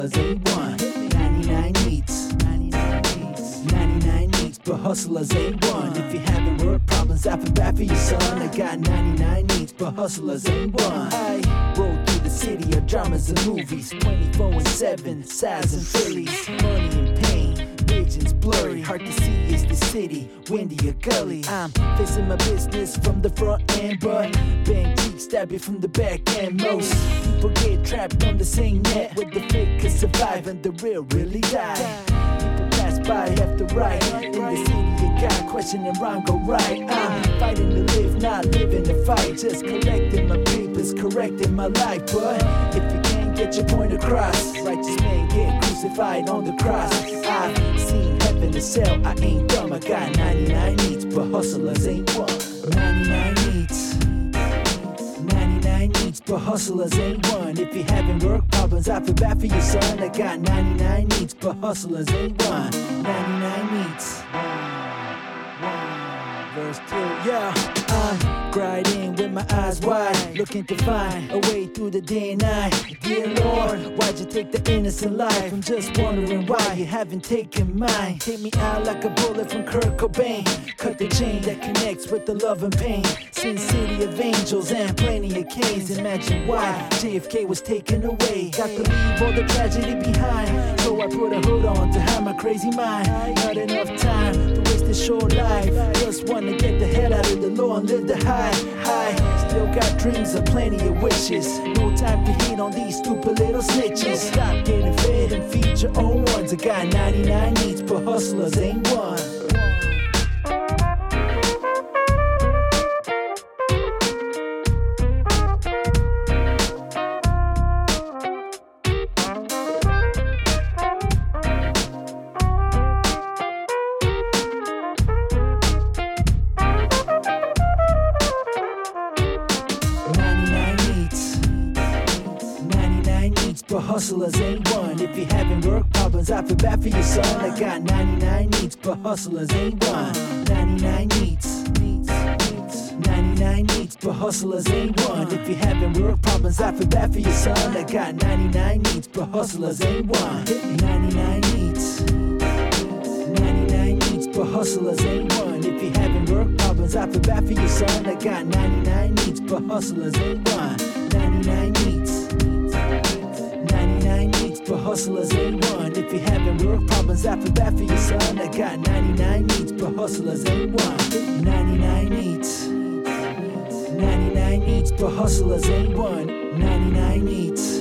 ain't one. 99 needs, 99 needs, but hustlers ain't one. If you're having work problems, I feel bad for your son. I got 99 needs, but hustlers ain't one. I roll through the city of dramas and movies, 24/7, sighs and Phillies, money and pain, visions blurry, hard to see is the city, windy or gully. I'm facing my business from the front end, but bang cheeks stab you from the back end. Most people get trapped on the same net, where the fake can survive and the real really die. People pass by left to right, in the city you got questioning wrong or right. I'm fighting to live, not living to fight, just collecting my papers, correcting my life. But if you can't get your point across, righteous men get crucified on the cross. I've seen heaven itself, I ain't dumb. I got 99 needs, but hustlers ain't one. 99 needs, 99 needs, but hustlers ain't one. If you're having work problems, I feel bad for your son. I got 99 needs, but hustlers ain't one. 99 needs. Verse 2, yeah. I'm grinding with my eyes wide, looking to find a way through the day and night. Dear Lord, why'd you take the innocent life? I'm just wondering why you haven't taken mine. Take me out like a bullet from Kurt Cobain. Cut the chain that connects with the love and pain. Sin City of angels and plenty of canes. Imagine why JFK was taken away. Got to leave all the tragedy behind, so I put a hood on to hide my crazy mind. Not enough time to waste a short life. Just wanna get the hell out of the low and live the high. Still got dreams and plenty of wishes. No time to hate on these stupid little snitches. Stop getting fed and feed your own ones. I got 99 needs, but hustlers ain't one. But hustlers ain't one. If you're having work problems, I feel bad for your son. I got 99 needs, but hustlers ain't one. 99 needs, 99 needs, but hustlers ain't one. If you're having work problems, I feel bad for your son. I got 99 needs, but hustlers ain't one. 99 needs, 99 needs, but hustlers ain't one. If you're having work problems, I feel bad for your son. I got 99 needs, but hustlers ain't one. 99 needs, 99 needs, but hustlers ain't one. If you're having work problems, I feel bad for your son. I got 99 needs, but hustlers ain't one. 99 needs, 99 needs, but hustlers ain't one. 99 needs.